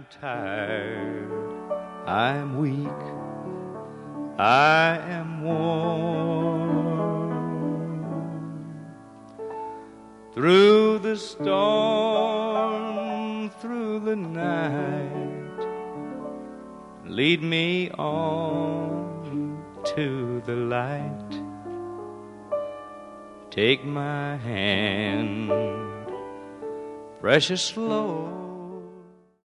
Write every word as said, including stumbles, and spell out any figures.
I'm tired, I'm weak, I am worn. Through the storm, through the night, lead me on to the light. Take my hand, precious Lord.